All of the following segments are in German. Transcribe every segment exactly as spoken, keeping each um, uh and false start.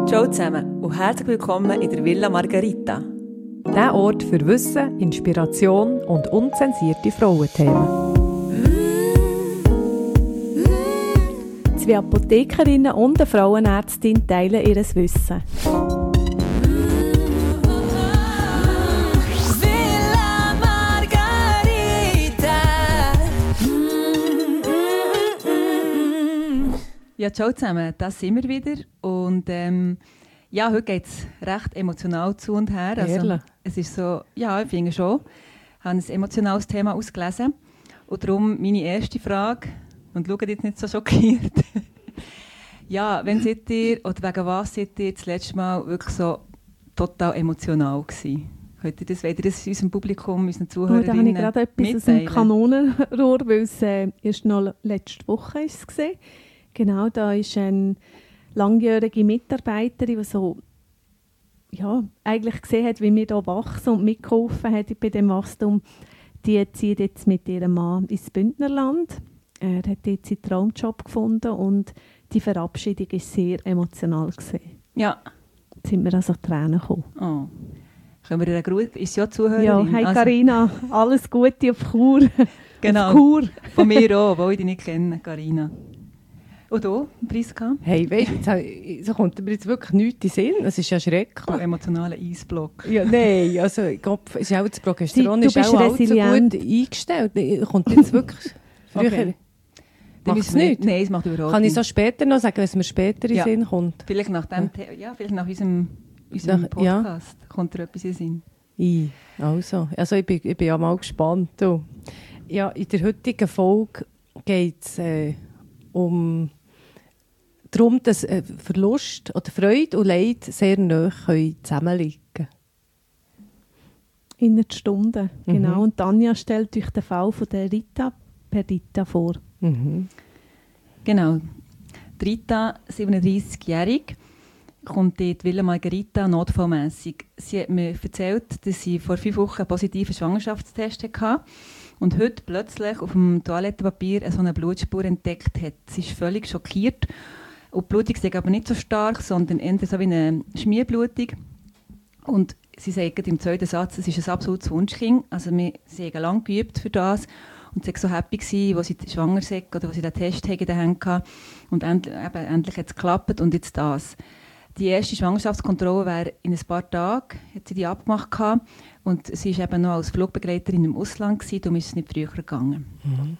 Ciao zusammen und herzlich willkommen in der Villa Margherita. Der Ort für Wissen, Inspiration und unzensierte Frauenthemen. Zwei Apothekerinnen und eine Frauenärztin teilen ihr Wissen. Villa Margherita. Ja, ciao zusammen, das sind wir wieder. Und ähm, ja, heute geht es recht emotional zu und her. Also, Ehrlich? es ist so, ja, ich finde schon. Ich habe ein emotionales Thema ausgelesen. Und darum meine erste Frage, und schaut jetzt nicht so schockiert. Ja, wenn seid ihr, oder wegen was seid ihr das letzte Mal wirklich so total emotional gewesen? Könnt ihr das, wollt ihr das unserem Publikum, unseren Oh, da habe ich Zuhörerinnen gerade etwas aus dem mitteilen? Kanonenrohr, weil es äh, erst noch letzte Woche ist es gesehen. Genau, da ist eine langjährige Mitarbeiterin, die so, ja, eigentlich gesehen hat, wie wir hier wachsen und mitgeholfen hat bei dem Wachstum. Die zieht jetzt mit ihrem Mann ins Bündnerland. Er hat jetzt seinen Traumjob gefunden und die Verabschiedung war sehr emotional gewesen. Ja. Jetzt sind wir also Tränen gekommen. Oh. Können wir ihr einen Gruß? Ist sie ja Zuhörerin? Ja, hey Also, Carina, alles Gute auf Chur. Genau. Auf Chur. Von mir auch, weil ich dich nicht kenne, Carina. Und du, Priska? Hey, weißt du, jetzt hab- so kommt mir jetzt wirklich nichts in den Sinn. Es ist ja Du schrecklich. emotionaler Eisblock. Ja, nein, also ich glaube, es ist auch das Progesteron Sie- du ist bist auch allzu resilient. gut eingestellt. Kommt jetzt wirklich früher... Okay. Macht es nicht? Nein, es macht überhaupt Kann ich nicht. so später noch sagen, was mir später in den Ja. Sinn kommt? Vielleicht nach dem, Ja. The- ja, vielleicht nach unserem, unserem Nach- ja. Podcast kommt dir etwas in den Sinn. I, also, also ich, bin, ich bin ja mal gespannt. Du. Ja, in der heutigen Folge geht es äh, um darum, dass äh, Verlust oder Freude und Leid sehr nahe können zusammenliegen können. In einer Stunde, genau. Mhm. Und Tanja stellt euch den Fall von der Rita Perdita vor. Mhm. Genau. Die Rita, siebenunddreißigjährig, kommt in die Villa Margherita notfallmässig. Sie hat mir erzählt, dass sie vor fünf Wochen einen positiven Schwangerschaftstest hatte und heute plötzlich auf dem Toilettenpapier so eine Blutspur entdeckt hat. Sie ist völlig schockiert. Und die Blutung ist aber nicht so stark, sondern eher so wie eine Schmierblutung. Und sie sagt im zweiten Satz, es ist ein absolutes Wunschkind. Also wir, sie haben lange geübt für das. Und sie war so happy, gewesen, als sie schwanger war oder als sie den Test in den Händen hatte. Und endlich, eben, endlich hat es geklappt und jetzt das. Die erste Schwangerschaftskontrolle wäre in ein paar Tagen, hat sie die abgemacht gehabt. Und sie war eben noch als Flugbegleiterin im Ausland, gewesen, darum ist es nicht früher gegangen. Mhm.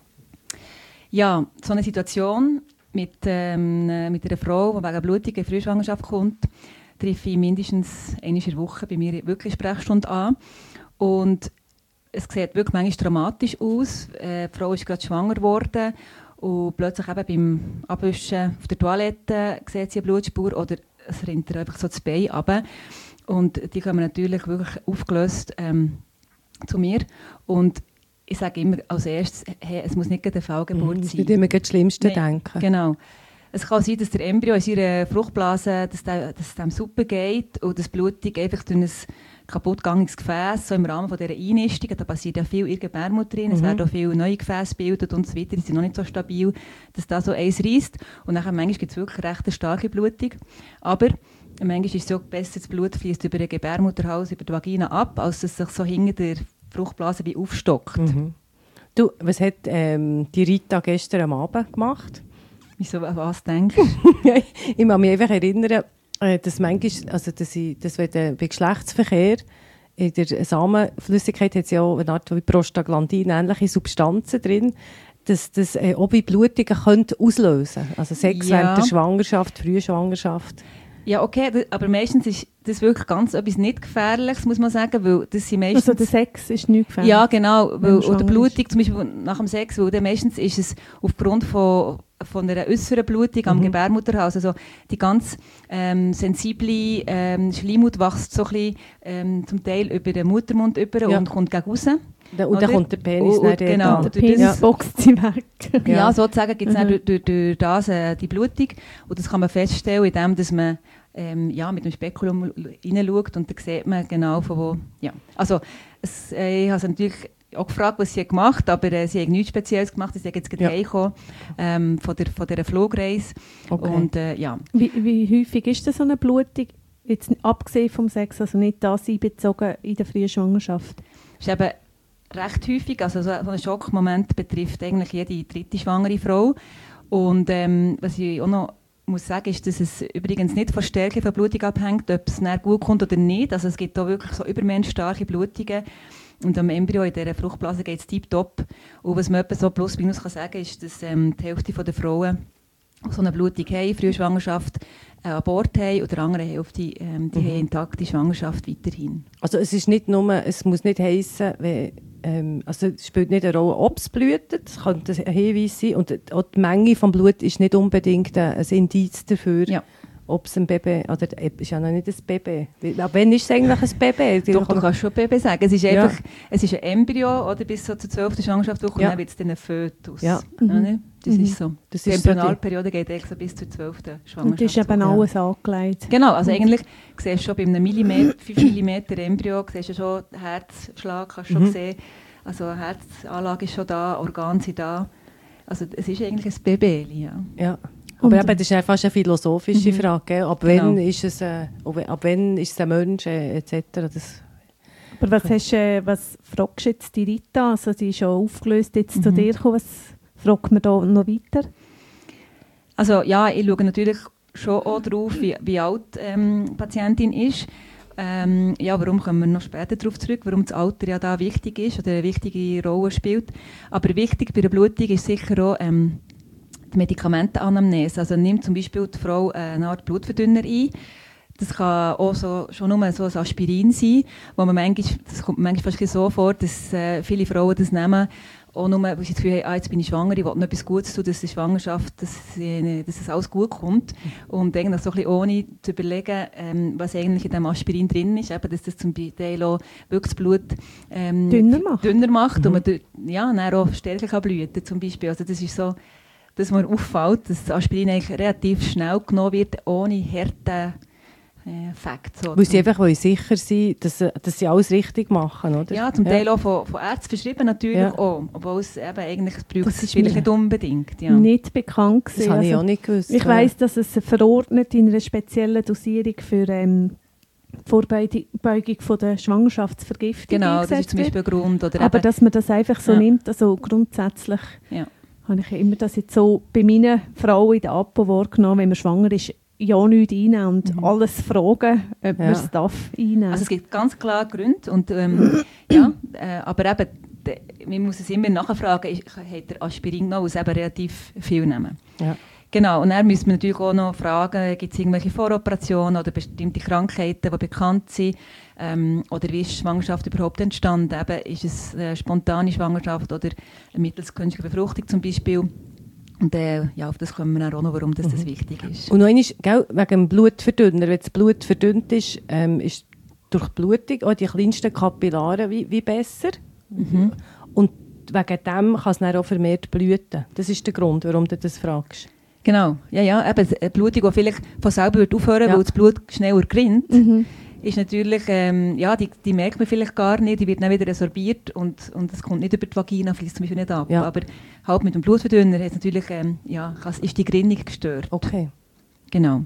Ja, so eine Situation mit, ähm, mit einer Frau, die wegen Blutung in Frühschwangerschaft kommt, treffe ich mindestens einmal in der Woche bei mir wirklich Sprechstunde an. Und es sieht wirklich manchmal dramatisch aus. Äh, die Frau ist gerade schwanger geworden und plötzlich eben beim Abwischen auf der Toilette sieht sie eine Blutspur oder es rinnt ihr einfach so das Bein runter. Und die kommen natürlich wirklich aufgelöst ähm, zu mir. Und ich sage immer als erstes, hey, es muss nicht eine Fehlgeburt Mhm. sein. Ich würde immer das Schlimmste Nein, denken. Genau. Es kann sein, dass der Embryo in seiner Fruchtblase, dass, der, dass es dem super geht und das Blutung einfach durch ein kaputtgegangenes Gefäß, so im Rahmen von dieser Einnistung, da passiert ja viel in der Gebärmutter drin, es Mhm. werden auch viele neue Gefäße gebildet und so weiter, die sind noch nicht so stabil, dass da so eins reisst. Und dann manchmal gibt es wirklich recht eine starke Blutung. Aber manchmal ist es so, besser das Blut fließt über den Gebärmutterhals, über die Vagina ab, als dass es sich so hinter der Fruchtblase wie aufstockt. Mhm. Du, was hat ähm, die Rita gestern am Abend gemacht? Wieso, an was denkst du? Ich kann mich einfach erinnern, äh, dass manchmal, also dass ich, dass wenn der, bei Geschlechtsverkehr in der Samenflüssigkeit hat es ja auch eine Art wie Prostaglandin, ähnliche Substanzen drin, dass das äh, auch bei Blutungen könnte auslösen könnte. Also Sex Ja. während der Schwangerschaft, Frühschwangerschaft. Ja, okay, d- aber meistens ist das wirklich ganz etwas nicht Gefährliches, muss man sagen, weil das sind meistens... Also der Sex ist nicht gefährlich. ja, genau, wenn weil, man oder schwanger Blutung, zum Beispiel nach dem Sex, weil dann meistens ist es aufgrund von, von einer äußeren Blutung am Mhm. Gebärmutterhals, also die ganz ähm, sensible ähm, Schleimhaut wächst so ein bisschen, ähm, zum Teil über den Muttermund über Ja. und kommt gegen raus. Da, und dann Oder? kommt der Penis Und- dann und dort genau. an. Der Du- Penis das- boxt sie weg. Ja, Ja. sozusagen gibt es Mhm. durch, durch, durch das äh, die Blutung. Und das kann man feststellen, indem dass man ähm, ja, mit dem Spekulum hineinschaut und dann sieht man genau von wo. Ja. Also, es, äh, ich habe es natürlich auch gefragt, was sie gemacht hat, aber äh, sie hat nichts Spezielles gemacht. Sie ist jetzt gerade Ja. heimgekommen, ähm, von, der, von dieser Flugreise. Okay. Und, äh, ja. Wie, wie häufig ist das so eine Blutung, jetzt abgesehen vom Sex, also nicht das einbezogen in der frühen Schwangerschaft? Das ist eben recht häufig, also so so ein Schockmoment betrifft eigentlich jede dritte schwangere Frau. Und ähm, was ich auch noch muss sagen, ist, dass es übrigens nicht von der Stärke der Blutung abhängt, ob es dann gut kommt oder nicht. Also es gibt da wirklich so übermenschstarke Blutungen. Und am Embryo in dieser Fruchtblase geht es tiptop. Und was man etwa so plus minus kann sagen, ist, dass ähm, die Hälfte der Frauen so eine Blutung haben, frühe Schwangerschaft, äh, Abort haben, und die andere Hälfte ähm, die Mhm. haben intakte Schwangerschaft weiterhin. Also es ist nicht nur, es muss nicht heissen, wenn, ähm, also es spielt nicht eine Rolle, ob es blutet, das könnte ein Hinweis sein, und auch die Menge des Blut ist nicht unbedingt ein, ein Indiz dafür, Ja. ob es ein Baby, oder es ist ja noch nicht ein Baby. Ab wann ist es eigentlich ein Baby? Doch, du kannst schon Baby sagen. Es ist Ja. einfach, es ist ein Embryo, oder, bis so zur zwölften Schwangerschaftswoche, Ja. und dann wird es dann ein Fötus. Ja. Ja, ne? Das Mhm. ist so. Das Die ist so die- Embryonalperiode geht eigentlich so bis zur zwölften Schwangerschaftswoche. Und das ist eben ja. alles angelegt. Genau, also eigentlich siehst du schon bei einem Millimeter, fünf Millimeter Embryo, siehst du schon den Herzschlag, kannst du schon Mhm. sehen. Also die Herzanlage ist schon da, Organe sind da. Also es ist eigentlich ein Baby, ja. Ja. Und- Aber eben, das ist ja fast eine philosophische Mhm. Frage, gell? Ab, Genau. wann ist es, äh, ab ab wann ist es ein Mensch, äh, et cetera. Das, Aber was, hast, äh, was fragst du jetzt die Rita? Also sie ist schon aufgelöst jetzt zu Mhm. dir gekommen. Was fragt man da noch weiter? Also ja, ich schaue natürlich schon auch drauf, wie, wie alt ähm, die Patientin ist. Ähm, ja, warum kommen wir noch später darauf zurück, warum das Alter ja da wichtig ist oder eine wichtige Rolle spielt. Aber wichtig bei der Blutung ist sicher auch ähm, die Medikamentenanamnese. Also nimmt zum Beispiel die Frau eine Art Blutverdünner ein. Das kann auch so, schon nur so ein Aspirin sein, wo man manchmal, das kommt manchmal fast so vor, dass äh, viele Frauen das nehmen, auch nur, weil sie das Gefühl haben, ah, jetzt bin ich schwanger, ich will noch etwas Gutes tun, dass die Schwangerschaft, dass, sie, dass es alles gut kommt. Und eigentlich so ein bisschen ohne zu überlegen, ähm, was eigentlich in diesem Aspirin drin ist, eben, dass das zum Teil auch wirklich das Blut ähm, Dünner macht. dünner macht Mhm. und man dort, ja, dann auch stärker kann blüten zum Beispiel. Also das ist so, dass mir auffällt, dass das Aspirin eigentlich relativ schnell genommen wird, ohne harten äh, Fakt. So. weil sie einfach wollen sicher sein, dass, sie- dass sie alles richtig machen, oder? Ja, zum Teil auch von, von Ärzten verschrieben natürlich Ja. auch, obwohl es eben eigentlich es braucht Das es ist vielleicht mir nicht unbedingt. Ja. Nicht bekannt Das gewesen. habe ich Also, auch nicht gewusst. ich ja. weiss, dass es verordnet in einer speziellen Dosierung für ähm, die Vorbeugung von der Schwangerschaftsvergiftung Genau, das ist eingesetzt zum wird. Beispiel ein Grund. Oder Aber eben, dass man das einfach so Ja. nimmt, also grundsätzlich ja. habe ich immer das jetzt so bei meinen Frauen in der Apo wahrgenommen, wenn man schwanger ist, ja nichts einnehmen und Mhm. alles fragen, ob Ja. man es darf einnehmen. Also es gibt ganz klar Gründe. Und, ähm, ja, äh, aber eben, de, man muss es immer nachfragen, ist- hat der Aspirin genommen, weil es eben relativ viel nehmen. Ja. Genau, und dann müssen wir natürlich auch noch fragen, gibt es irgendwelche Voroperationen oder bestimmte Krankheiten, die bekannt sind? Ähm, oder wie ist die Schwangerschaft überhaupt entstanden? Eben, ist es eine spontane Schwangerschaft oder eine mittels künstlicher Befruchtung zum Beispiel? Und äh, ja, auf das kommen wir dann auch noch, warum das, das wichtig ist. Und noch einmal, gell, wegen dem Blutverdünner, wenn das Blut verdünnt ist, ähm, ist durch die Blutung auch die kleinsten Kapillaren wie, wie besser. Mhm. Und wegen dem kann es dann auch vermehrt blüten. Das ist der Grund, warum du das fragst. Genau, ja, ja, eben eine Blutung, die vielleicht von selber wird aufhören, Ja. weil das Blut schneller gerinnt, Mhm. ist natürlich, ähm, ja, die, die merkt man vielleicht gar nicht, die wird dann wieder resorbiert und, und es kommt nicht über die Vagina, fließt zum Beispiel nicht ab. Ja. Aber halt mit dem Blutverdünner hat natürlich, ähm, ja, kann- ist die Gerinnung gestört. Okay. Genau.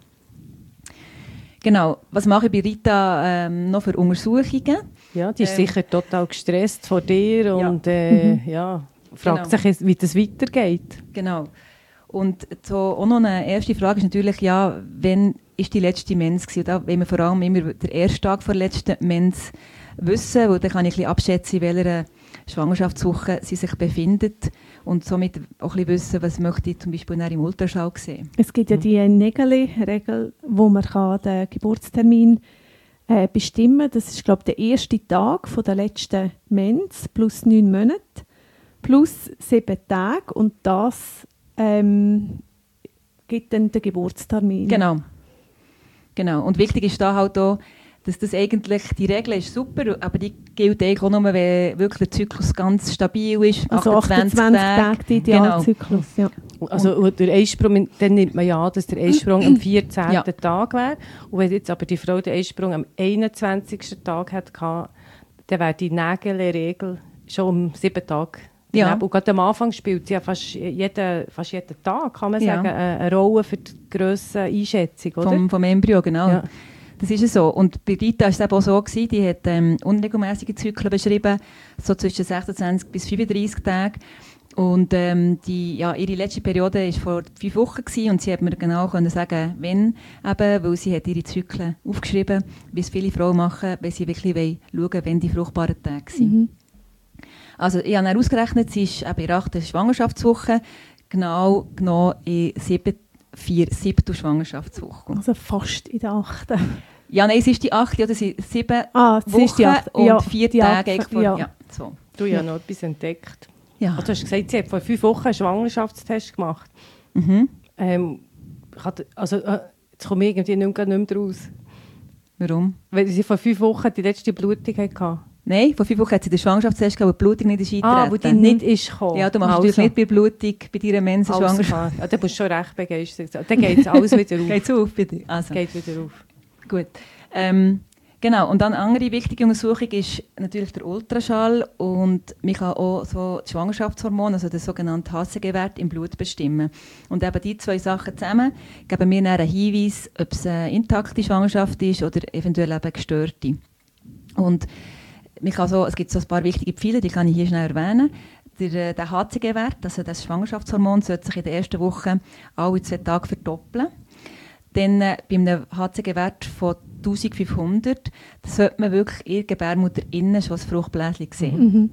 Genau, was mache ich bei Rita ähm, noch für Untersuchungen? Ja, die ist Ähm. sicher total gestresst vor dir Ja. und äh, ja, fragt Genau. sich, jetzt, wie das weitergeht. Genau. Und so auch noch eine erste Frage ist natürlich, ja, wann ist die letzte Mens gewesen? Und da wollen wir vor allem immer den ersten Tag vor der letzten Mens wissen, weil dann kann ich ein bisschen abschätzen, in welcher Schwangerschaftswoche sie sich befindet und somit auch ein bisschen wissen, was möchte ich zum Beispiel dann im Ultraschall sehen. Es gibt ja die Nägeli-Regel, wo man kann den Geburtstermin äh, bestimmen kann. Das ist, glaube ich, der erste Tag von der letzten Mens plus neun Monate plus sieben Tage und das ähm, gibt dann den Geburtstermin. Genau. Genau. Und wichtig ist da halt auch, dass das eigentlich, die Regel ist super, aber die gilt eigentlich auch nur, wenn wirklich der Zyklus ganz stabil ist, Also achtundzwanzig Tage, der Idealzyklus. Ja. Also und der Eisprung, dann nimmt man ja an, dass der Eisprung am vierzehnten Ja. Tag wäre. Und wenn jetzt aber die Frau den Eisprung am einundzwanzigsten Tag hatte, dann wäre die Nägel-Regel schon um sieben Tage. Ja. Und gerade am Anfang spielt sie ja fast jeden, fast jeden Tag, kann man Ja. sagen, eine, eine Rolle für die Grösseneinschätzung, oder? Vom, vom Embryo, genau. Ja. Das ist es so. Und bei Rita war es eben auch so, gewesen, die hat ähm, unregelmäßige Zyklen beschrieben, so zwischen sechsundzwanzig bis fünfunddreissig Tage. Und ähm, die, ja, ihre letzte Periode war vor fünf Wochen gewesen, und sie hat mir genau können sagen, wann, eben, weil sie hat ihre Zyklen aufgeschrieben, wie es viele Frauen machen, wenn sie wirklich wollen, schauen, wann die fruchtbaren Tage sind. Mhm. Also ich habe dann ausgerechnet, sie ist eben in der achten Schwangerschaftswoche, genau, genau in sieben, vier siebten Schwangerschaftswoche. Also fast in der achten. Ja, nein, es ist die achte, oder sie sieben Ah, es Wochen ist die achte. und Ja, vier die Tage. achte, Vor, ja. ja. so. Du hast ja noch etwas entdeckt. Ja. Also, du hast gesagt, sie hat vor fünf Wochen einen Schwangerschaftstest gemacht. Mhm. Ähm, ich hatte- also, äh, jetzt komme ich irgendwie nicht mehr, nicht mehr raus. Warum? Weil sie vor fünf Wochen die letzte Blutung hatte. Nein, vor fünf Wochen hat sie den Schwangerschaftstest gehabt, wo die Blutung nicht ist eingetreten. Ah, wo die nicht ist gekommen. Ja, du machst also. natürlich nicht bei Blutung, bei deiner Mens Also, Schwangerschaft. ja, da musst du schon recht begeistert sein. Dann geht es alles wieder auf. Geht's auf, bitte? Also. Geht wieder auf. Gut. Ähm, genau, und dann eine andere wichtige Untersuchung ist natürlich der Ultraschall, und man kann auch so das Schwangerschaftshormon, also den sogenannten H C G-Wert im Blut bestimmen. Und eben die zwei Sachen zusammen geben mir dann einen Hinweis, ob es eine intakte Schwangerschaft ist oder eventuell eben gestörte. Und man kann so, es gibt so ein paar wichtige Pfeile, die kann ich hier schnell erwähnen. Der, der H C G-Wert, also das Schwangerschaftshormon, sollte sich in der ersten Woche alle zwei Tage verdoppeln. Dann äh, bei einem H C G-Wert von eintausendfünfhundert sollte man wirklich in der Gebärmutter innen schon das Fruchtbläschen sehen. Mhm.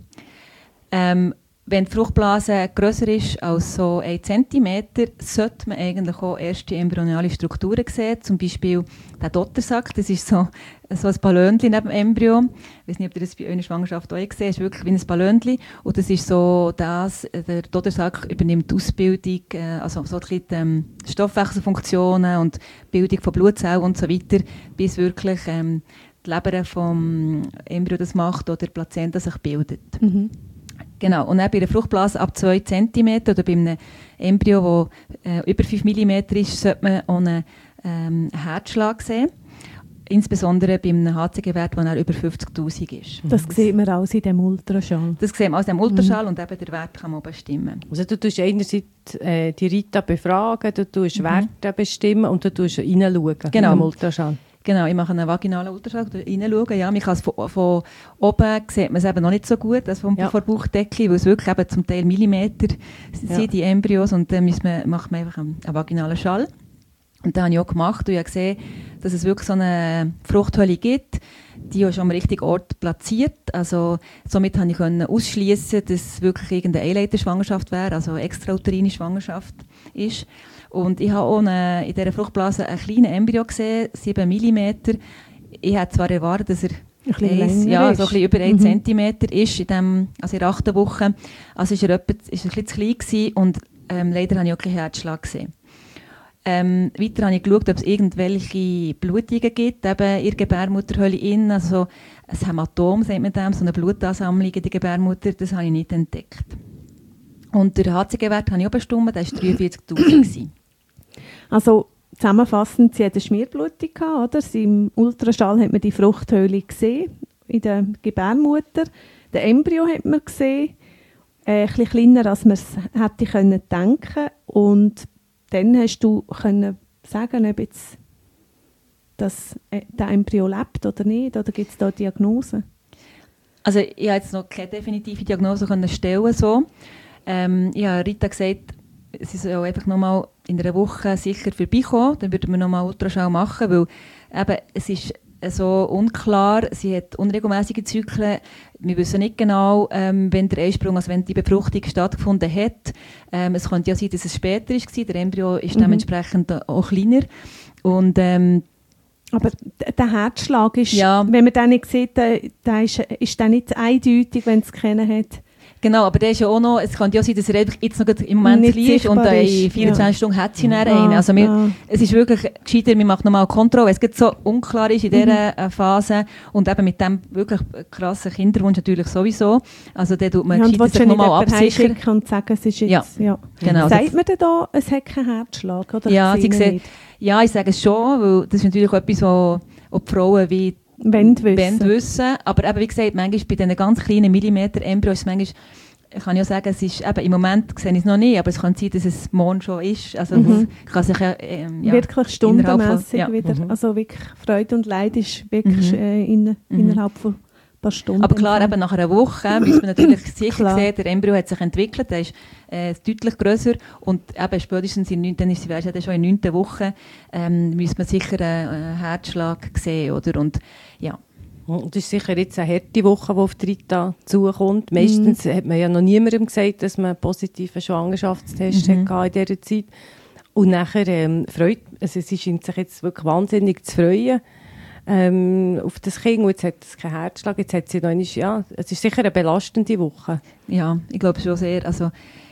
Ähm, wenn die Fruchtblase grösser ist als so ein Zentimeter, sollte man eigentlich auch erste embryonale Strukturen sehen. Zum Beispiel der Dottersack, das ist so, so ein Ballönchen neben dem Embryo. Ich weiß nicht, ob ihr das bei eurer Schwangerschaft auch gesehen habt. Es ist wirklich wie ein Ballönchen. Und das ist so das, der Dottersack übernimmt die Ausbildung, äh, also so die ähm, Stoffwechselfunktionen und die Bildung von Blutzellen und so weiter, bis wirklich ähm, die Leber vom Embryo das macht oder die Plazenta sich bildet. Mhm. Genau, und dann bei einer Fruchtblase ab zwei Zentimeter oder bei einem Embryo, das äh, über fünf Millimeter ist, sollte man auch einen ähm, Herzschlag sehen. Insbesondere bei einem H C G-Wert, der über fünfzigtausend ist. Das sieht man alles in dem Ultraschall. Das sehen wir aus dem Ultraschall, und eben der Wert kann man bestimmen. Also du tust einerseits äh, die Rita befragen, du tust Mhm. Werte bestimmen und du tust reinschauen Genau. in den Ultraschall. Genau, ich mache einen vaginalen Ultraschall, da reinschauen. Ja, man kann es von, von oben sieht man es eben noch nicht so gut, als vom, Ja. von der Bauchdecke, weil es wirklich eben zum Teil Millimeter sind, Ja. die Embryos, und dann muss man, macht man einfach einen, einen vaginalen Schall. Und das habe ich auch gemacht, und ich habe gesehen, dass es wirklich so eine Fruchthöhle gibt, die ist am richtigen Ort platziert. Also, somit konnte ich ausschließen, dass es wirklich irgendeine Eileiterschwangerschaft wäre, also eine extrauterine Schwangerschaft ist. Und ich habe auch eine, in dieser Fruchtblase einen kleinen Embryo gesehen, sieben Millimeter. Ich hätte zwar erwartet, dass er Ein bisschen eins, länger ja, ist. so ein bisschen über einen Mhm. Zentimeter ist, in, dem, also in der achten Woche. Also ist er, etwa, ist er ein bisschen zu klein gewesen, und ähm, leider habe ich auch keinen Herzschlag gesehen. Ähm, weiter habe ich geschaut, ob es irgendwelche Blutungen gibt, eben in der Gebärmutterhöhle innen, also ein Hämatom, sagt man dem, so eine Blutansammlung in der Gebärmutter, das habe ich nicht entdeckt. Und der H C G-Wert habe ich auch bestimmt, der war dreiundvierzigtausend. Also zusammenfassend, sie hatte eine Schmierblutung gehabt, oder? Sie, im Ultraschall hat man die Fruchthöhle gesehen, in der Gebärmutter. Den Embryo hat man gesehen, äh, ein bisschen kleiner, als man es hätte können denken. Und dann hast du können sagen, ob jetzt das, äh, der Embryo lebt oder nicht, oder gibt es da Diagnosen? Also ich habe jetzt noch keine definitive Diagnose können stellen. So. Ähm, ich habe Rita gesagt, sie soll einfach noch mal in einer Woche sicher vorbeikommen, dann würden wir noch mal Ultraschall machen, weil eben, es ist so unklar, sie hat unregelmäßige Zyklen, wir wissen nicht genau, ähm, wenn der Eisprung, also wenn die Befruchtung stattgefunden hat. Ähm, es könnte ja sein, dass es später war, der Embryo ist Mhm. dementsprechend auch kleiner. Und ähm, Aber d- der Herzschlag ist, Ja. wenn man den nicht sieht, der, der ist, ist der nicht eindeutig, wenn es kennen hat. Genau, aber der ist ja auch noch, es kann ja sein, dass er einfach jetzt noch gerade im Moment Nicht klein ist und sichtbar dann ist, in vierundzwanzig Stunden hat sie dann Ah, einen. Also wir, ah. es ist wirklich gescheiter, wir machen nochmal eine Kontrolle, weil es gerade so unklar ist in Mhm. dieser äh, Phase und eben mit dem wirklich krassen Kinderwunsch natürlich sowieso. Also dann tut man Ja, und gescheiter willst du sich nicht nochmal jemanden absichern. heimschicken und sagen, es ist jetzt... Ja, Ja. genau. Sagt man denn da, es hat keinen Herzschlag? Oder Ja, sehen sie wir sieht, nicht? ja, ich sage es schon, weil das ist natürlich etwas, wo, wo die Frauen wie Wenn du wissen. wissen. Aber eben, wie gesagt, manchmal bei diesen ganz kleinen Millimeter-Embryos, manchmal, ich kann ja sagen, es ist, eben, im Moment sehe ich es noch nicht, aber es kann sein, dass es morgen schon ist. Also Mhm. das kann sich ja, ähm, ja wirklich stundenmässig ja. wieder. Mhm. Also wirklich Freude und Leid ist wirklich Mhm. äh, in, Mhm. innerhalb von ein paar Stunden. Aber klar, eben nach einer Woche müssen wir natürlich sicher Klar. sehen, der Embryo hat sich entwickelt, der ist äh, deutlich grösser und eben spätestens in neun, dann ist sie weißt, ja, schon in der neunten Woche, ähm, müssen wir sicher einen Herzschlag sehen, oder? Und ja. Und das ist sicher jetzt eine harte Woche, die auf die Rita zukommt. Meistens Mhm. hat man ja noch niemandem gesagt, dass man einen positiven Schwangerschaftstest Mhm. hatte in dieser Zeit. Und nachher ähm, freut, also sie scheint sich jetzt wirklich wahnsinnig zu freuen ähm, auf das Kind. Und jetzt hat es keinen Herzschlag, jetzt hat sie noch einmal, ja, es ist sicher eine belastende Woche. Ja, ich glaube schon sehr. Also,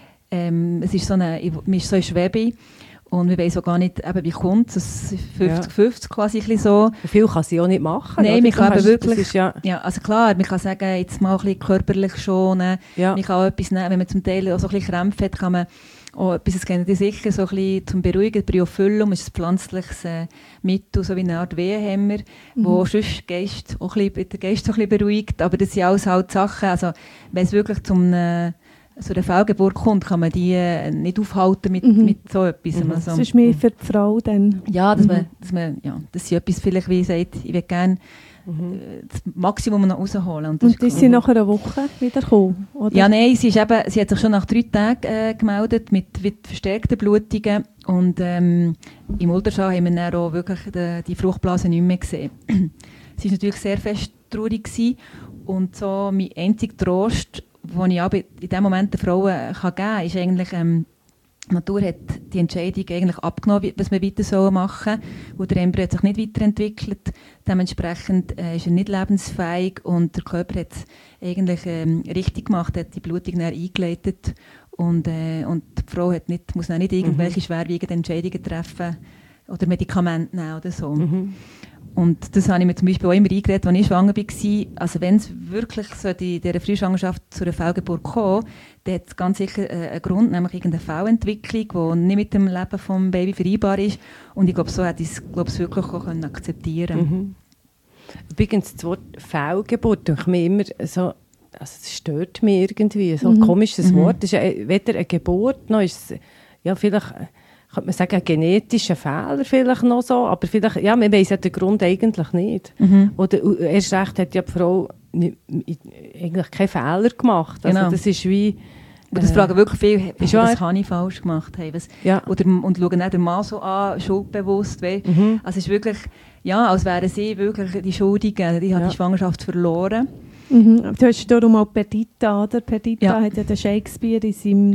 ähm, es ist so eine, ich, man ist so in Schwebe und wir wissen auch gar nicht, eben, wie kommt es. Es ist fünfzig fünfzig quasi ein bisschen so. Und viel kann sie auch nicht machen. Nein, oder? man Du kann eben hast- wirklich- das ist ja, Ja, also klar, man kann sagen, jetzt mal ein bisschen körperlich schonen. ja. Man kann auch etwas nehmen, wenn man zum Teil auch so ein bisschen Krämpfe hat, kann man auch etwas, das kennen die sicher, so ein bisschen zum Beruhigen. Bryophyllum ist ein pflanzliches äh, Mittel, so wie eine Art Wehenhemmer, Mhm. wo sonst Geist auch ein bisschen, den Geist so ein bisschen beruhigt. Aber das sind alles halt Sachen, also wenn es wirklich zum äh, so einer Fehlgeburt kommt, kann man die äh, nicht aufhalten mit, Mhm. mit so etwas. Mhm. Also, Das ist mehr für die Frau dann. ja, dass Mhm. man, dass man, ja, das ist etwas vielleicht, wie sagt, ich will gerne Mhm. äh, das Maximum noch rausholen. Und das Und ist die klar. sind nach einer Woche wieder gekommen, oder? Ja, nein, sie, ist eben, sie hat sich schon nach drei Tagen äh, gemeldet mit, mit verstärkten Blutungen und ähm, im Ultraschall haben wir dann auch wirklich die, die Fruchtblase nicht mehr gesehen. Sie war natürlich sehr fest traurig gewesen und so mein einziger Trost, den ich auch bei- in dem Moment den Frauen kann geben kann, ist eigentlich, ähm, die Natur hat die Entscheidung eigentlich abgenommen, wie- was wir weiter machen sollen, weil der Embryo hat sich nicht weiterentwickelt. Dementsprechend äh, ist er nicht lebensfähig und der Körper hat es eigentlich ähm, richtig gemacht, hat die Blutung dann eingeleitet und, äh, und die Frau hat nicht, muss dann nicht irgendwelche schwerwiegenden Entscheidungen treffen oder Medikamente nehmen oder so. Mhm. Und das habe ich mir zum Beispiel auch immer eingeredet, als ich schwanger war. Also wenn es wirklich so in dieser Frühschwangerschaft zu einer Fehlgeburt kommt, dann hat es ganz sicher äh, einen Grund, nämlich irgendeine Fehlentwicklung, die nicht mit dem Leben des Babys vereinbar ist. Und ich glaube, so hätte ich es glaube ich, wirklich auch können akzeptieren können. Mhm. Übrigens, das Wort Fehlgeburt, denke ich mir immer so, also es stört mich irgendwie, so ein Mhm. komisches Mhm. Wort. Es ist ja weder eine Geburt, noch ist es, ja, vielleicht, äh, könnte man sagen, ein genetischer Fehler vielleicht noch so, aber vielleicht, ja, man weiss ja den Grund eigentlich nicht. Mhm. Oder äh, erst recht hat ja die Frau nicht, eigentlich keinen Fehler gemacht. Also Genau. das ist wie... Aber das äh, fragen wirklich viele, ist was wahr. habe ich falsch gemacht? Hey, was, Ja. oder, und schauen dann den Mann so an, schuldbewusst. Weil, Mhm. also es ist wirklich, ja, als wären sie wirklich die Schuldigen. Die hat Ja. die Schwangerschaft verloren. Mhm. Du hast darum auch Perdita, oder? Perdita Ja. hat ja den Shakespeare in seinem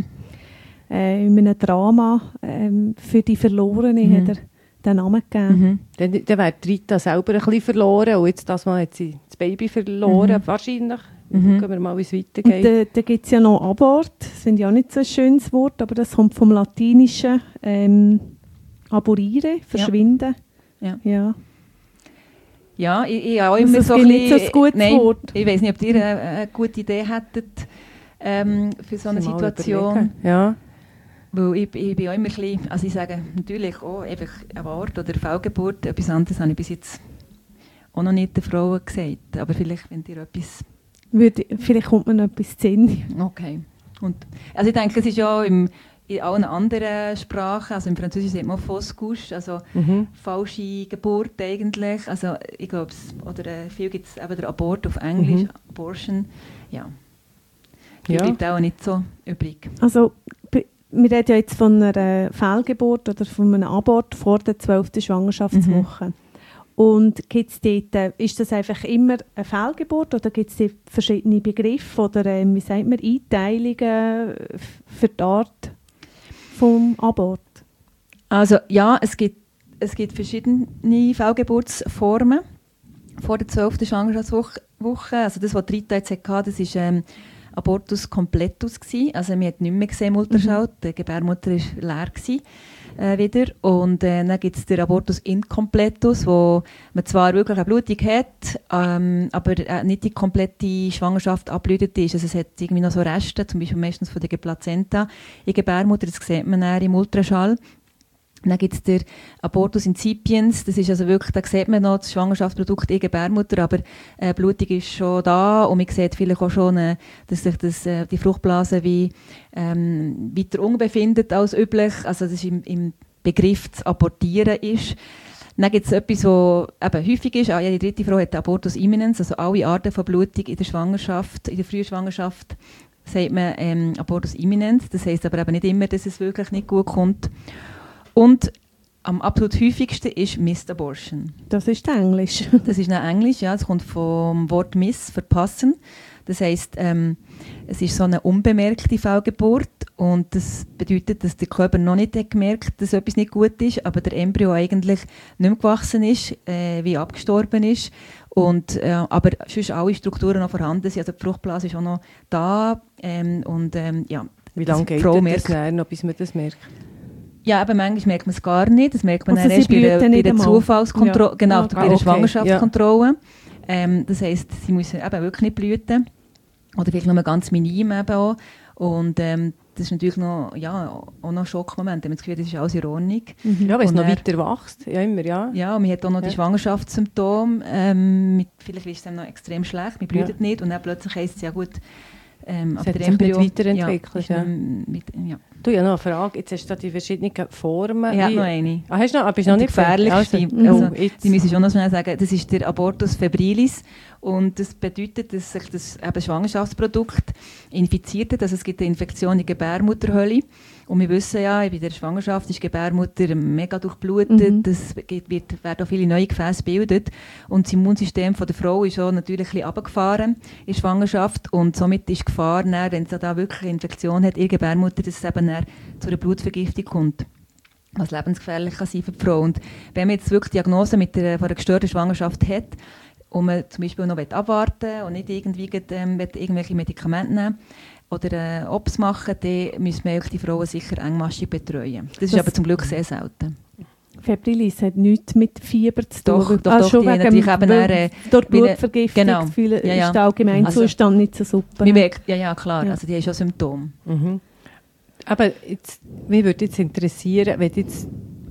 äh, in einem Drama ähm, für die Verlorene Mhm. hat er den Namen gegeben. Mhm. Dann, dann wäre die Rita selber ein bisschen verloren und jetzt das Mal hat sie das Baby verloren, Mhm. wahrscheinlich. Mhm. Schauen wir mal, wie es Und weitergeht. da, da gibt es ja noch Abort, das finde ich auch nicht so ein schönes Wort, aber das kommt vom Latinischen ähm, aborire, verschwinden. Ja. Ja. Ja, ich, ich habe auch Also immer es so gibt ein nicht so bisschen- ein gutes nein, Wort. Ich weiß nicht, ob ihr eine, eine gute Idee hättet ähm, für so eine Mal Situation. überlegen. Ja. Weil ich, ich bin auch immer ein bisschen, also ich sage natürlich auch einfach Abort oder Fehlgeburt, etwas anderes habe ich bis jetzt auch noch nicht den Frauen gesagt. Aber vielleicht, wenn ihr etwas... Würde, vielleicht kommt mir noch etwas zu Sinn. Okay. Und, also ich denke, es ist ja in, in allen anderen Sprachen, also im Französischen sagt man Fausse Couche, also Mhm. falsche Geburt eigentlich. Also ich glaube, oder äh, viel gibt es eben der Abort auf Englisch, Mhm. Abortion. Ja. Die Ja. bleibt auch nicht so übrig. Also, b- wir reden ja jetzt von einer Fehlgeburt oder von einem Abort vor der zwölften Schwangerschaftswoche. Und gibt's dort, äh, ist das einfach immer eine Fehlgeburt oder gibt es verschiedene Begriffe oder ähm, wie sagt man, Einteilungen f- für die Art vom Abort? Also ja, es gibt, es gibt verschiedene Fehlgeburtsformen vor der zwölften Schwangerschaftswoche. Also das, was die Rita jetzt hatte, das war ähm, Abortus completus gewesen. Also man hat nicht mehr gesehen im Ultraschall, die Gebärmutter war leer gewesen, äh, wieder. Und äh, dann gibt es den Abortus incompletus, wo man zwar wirklich eine Blutung hat, ähm, aber äh, nicht die komplette Schwangerschaft abgeblüht ist. Also es hat irgendwie noch so Reste, zum Beispiel meistens von der Plazenta in der Gebärmutter, das sieht man dann im Ultraschall. Dann gibt es den Abortus incipiens, das ist also wirklich, da sieht man noch das Schwangerschaftsprodukt in Gebärmutter, aber äh, Blutung ist schon da und man sieht vielleicht auch schon, äh, dass sich das, äh, die Fruchtblase wie, ähm, weiter unten befindet als üblich, also das ist im, im Begriff zu abortieren ist. Dann gibt es etwas, was eben häufig ist, ah, jede dritte Frau hat Abortus imminens, also alle Arten von Blutung in der Schwangerschaft, in der frühen Schwangerschaft sagt man ähm, Abortus imminens, das heisst aber eben nicht immer, dass es wirklich nicht gut kommt. Und am absolut häufigsten ist Missed Abortion. Das ist Englisch. Das ist nicht Englisch, ja. Es kommt vom Wort Miss, verpassen. Das heisst, ähm, es ist so eine unbemerkte Fehlgeburt und das bedeutet, dass der Körper noch nicht hat gemerkt, dass etwas nicht gut ist, aber der Embryo eigentlich nicht mehr gewachsen ist, äh, wie abgestorben ist. Und, äh, aber sonst alle Strukturen noch vorhanden sind. Also die Fruchtblase ist auch noch da. Ähm, und, ähm, ja, wie lange geht das dann noch, bis man das merkt? Ja, aber manchmal merkt man es gar nicht. Das merkt man also dann erst bei der, bei der Zufallskontrolle, ja. genau, okay. bei der Schwangerschaftskontrolle. Ja. Ähm, das heisst, sie müssen eben wirklich nicht blüten. Oder vielleicht nur ganz minim eben auch. Und ähm, das ist natürlich noch, ja, auch noch ein Schockmoment. Man hat das Gefühl, das ist alles in Ordnung. Mhm. Ja, weil es noch weiter wächst. Ja, immer, ja. Ja, und man hat auch noch ja. die Schwangerschaftssymptome. Ähm, mit, vielleicht ist es dann noch extrem schlecht, man blüht ja. nicht. Und dann plötzlich heisst es, ja gut, ähm, aber der Embryo nicht weiterentwickelt. Ja, ja. Mit, ja. Du, ja noch eine Frage. Jetzt hast du da die verschiedenen Formen. Ich habe noch eine. Ah, hast du noch? Ah, bist noch nicht gefährlichste. Also, also, die muss ich schon noch schnell sagen. Das ist der Abortus febrilis. Und das bedeutet, dass sich das eben Schwangerschaftsprodukt infiziert hat. Also es gibt eine Infektion in der Gebärmutterhöhle. Und wir wissen ja, bei der Schwangerschaft ist die Gebärmutter mega durchblutet. Es mhm. wird, werden auch viele neue Gefäße gebildet. Und das Immunsystem von der Frau ist auch natürlich ein bisschen runtergefahren in der Schwangerschaft. Und somit ist die Gefahr, dann, wenn sie da wirklich eine Infektion hat in der Gebärmutter, dass es eben dann zu einer Blutvergiftung kommt. Was lebensgefährlich kann sein für die Frau. Und wenn man jetzt wirklich die Diagnose mit der, von einer gestörten Schwangerschaft hat, und man zum Beispiel noch abwarten will und nicht irgendwie ähm, irgendwelche Medikamente nehmen oder äh, O P S machen, dann müssen wir die Frauen sicher engmaschig betreuen. Das, das ist aber zum Glück sehr selten. Febrilis hat nichts mit Fieber zu tun. Doch, doch, ah, doch schon die wegen natürlich eben äh, durch Blutvergiftung genau. Gefühle, ja, ja. ist der Allgemeinzustand also, nicht so super. Merkt, ja, ja, klar. Ja. Also die haben schon Symptome. Mhm. Aber jetzt, mich würde jetzt interessieren, wenn du jetzt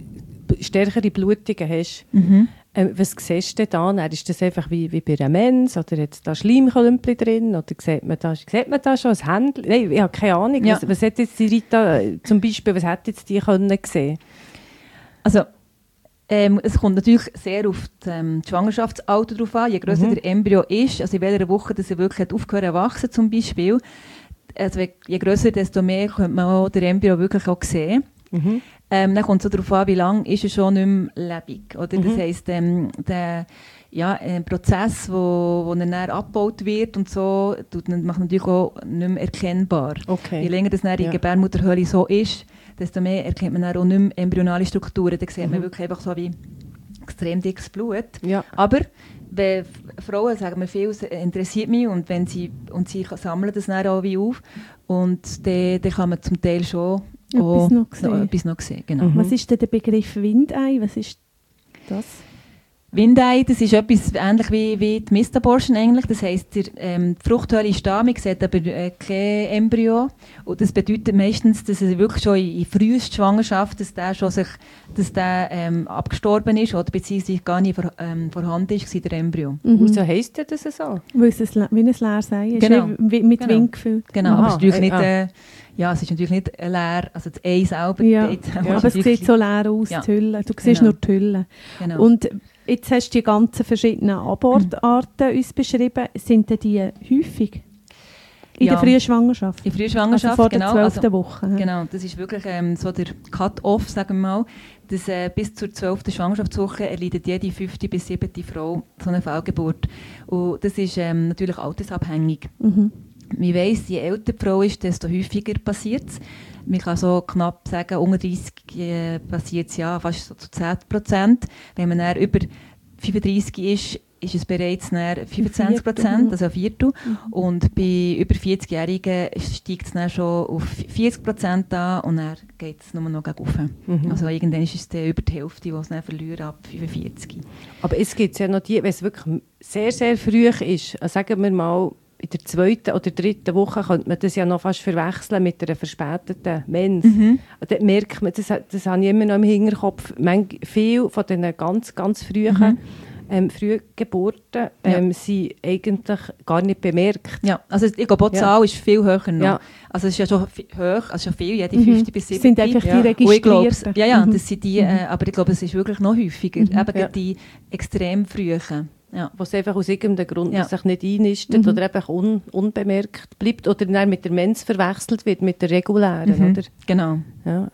stärkere Blutungen hast, mhm. äh, was siehst du da? Ist das einfach wie, wie bei einer Mens? Oder hat es da Schleimklümpchen drin? Oder sieht man da, sieht man da schon ein Händchen? Nein, ich habe keine Ahnung. Ja. Was, was hat jetzt die Rita zum Beispiel, was hätte jetzt die können sehen? Also, ähm, es kommt natürlich sehr auf das ähm, Schwangerschaftsalter drauf an. Je grösser mhm. der Embryo ist, also in welcher Woche dass er wirklich aufgehört zu wachsen zum Beispiel, also je grösser, desto mehr könnte man auch den Embryo wirklich auch sehen. Mhm. Ähm, dann kommt es so darauf an, wie lange ist er schon nicht mehr lebendig. Oder? Mhm. Das heisst, ähm, der ja, ein Prozess, wo, wo dann abgebaut wird und so, tut, macht natürlich auch nicht mehr erkennbar. Okay. Je länger das dann in der ja. Gebärmutterhöhle so ist, desto mehr erkennt man dann auch nicht mehr embryonale Strukturen. Da sieht mhm. man wirklich einfach so wie extrem dickes Blut. Ja. Aber wenn Frauen sagen mir viel, interessiert mich und, wenn sie, und sie sammeln das dann auch wie auf und dann, dann kann man zum Teil schon etwas noch sehen. Noch, etwas noch sehen genau. Mhm. Was ist denn der Begriff Windei? Was ist das? Windei, das ist etwas ähnlich wie, wie die Missed Abortion eigentlich. Das heisst, die, ähm, die Fruchthöhle ist da, man sieht aber äh, kein Embryo. Und das bedeutet meistens, dass es wirklich schon in, in frühester Schwangerschaft, dass der schon sich, dass der ähm, abgestorben ist oder beziehungsweise gar nicht vor, ähm, vorhanden ist, der Embryo. Mhm. Wieso heisst das so? Weil es ein, wie ein leeres Ei ist, genau. wie, mit genau. Wind gefüllt. Genau, Aha. aber es ist natürlich äh, nicht... ah. Äh, ja, es ist natürlich nicht leer, also das Ei selber. Ja, geht, ja, aber es sieht so leer aus, ja. die Hülle. Du siehst genau. nur die Hülle. Genau. Und jetzt hast du die ganzen verschiedenen Abortarten mhm. uns beschrieben. Sind denn die häufig? In ja. der frühen Schwangerschaft? In der frühen Schwangerschaft, also vor genau. der zwölften also, Woche. Ja. Genau, das ist wirklich ähm, so der Cut-Off, sagen wir mal. Dass, äh, bis zur zwölften Schwangerschaftswoche erleidet jede fünfte bis siebte Frau so eine Fehlgeburt. Und das ist ähm, natürlich altersabhängig. Mhm. Man weiss, je älter die Frau ist, desto häufiger passiert es. Man kann so knapp sagen, unter dreißig äh, passiert es ja fast so zu zehn Prozent. Wenn man dann über fünfunddreißig ist, ist es bereits fünfundzwanzig Prozent, also ein Viertel. Mhm. Und bei über vierzigjährigen steigt es dann schon auf vierzig Prozent an und dann geht es nur noch gegen rauf. Mhm. Also irgendwann ist es dann über die Hälfte, die es dann verlieren ab fünfundvierzig. Aber es gibt ja noch die, wenn es wirklich sehr, sehr früh ist, also sagen wir mal in der zweiten oder dritten Woche könnte man das ja noch fast verwechseln mit einer verspäteten Mens. Mhm. Und dann merkt man, das, das habe ich immer noch im Hinterkopf, viele von diesen ganz, ganz frühen Mhm. ähm, Frühgeburten ähm, Ja. sind eigentlich gar nicht bemerkt. Ja, also ich glaube, die Ja. Zahl ist viel höher noch. Ja. Also es ist ja schon fi- hoch, also schon viel, jede Mhm. fünfte bis Das siebte. sind einfach Ja. die Und ich glaube, Registrierten. ja, ja, Mhm. das sind die, äh, aber ich glaube, es ist wirklich noch häufiger. Mhm. Eben Ja. gerade die extrem frühen. Ja. Was einfach aus irgendeinem Grund Ja. sich nicht einnistet Mhm. oder einfach un, unbemerkt bleibt oder dann mit der Mens verwechselt wird, mit der regulären. Mhm. Oder? Genau. Ja.